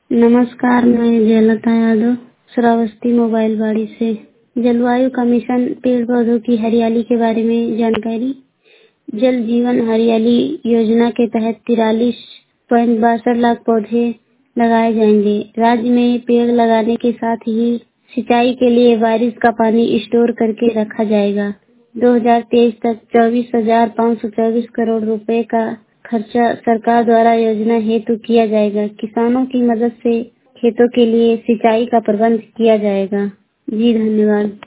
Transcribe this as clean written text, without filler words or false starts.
नमस्कार, मैं जयलता यादव श्रावस्ती मोबाइल बाड़ी से। जलवायु कमीशन पेड़ पौधों की हरियाली के बारे में जानकारी। जल जीवन हरियाली योजना के तहत 43.62 लाख पौधे लगाए जाएंगे। राज्य में पेड़ लगाने के साथ ही सिंचाई के लिए बारिश का पानी स्टोर करके रखा जाएगा। 2023 तक 24,524 करोड़ रुपए का खर्चा सरकार द्वारा योजना हेतु किया जाएगा। किसानों की मदद से खेतों के लिए सिंचाई का प्रबंध किया जाएगा। जी धन्यवाद।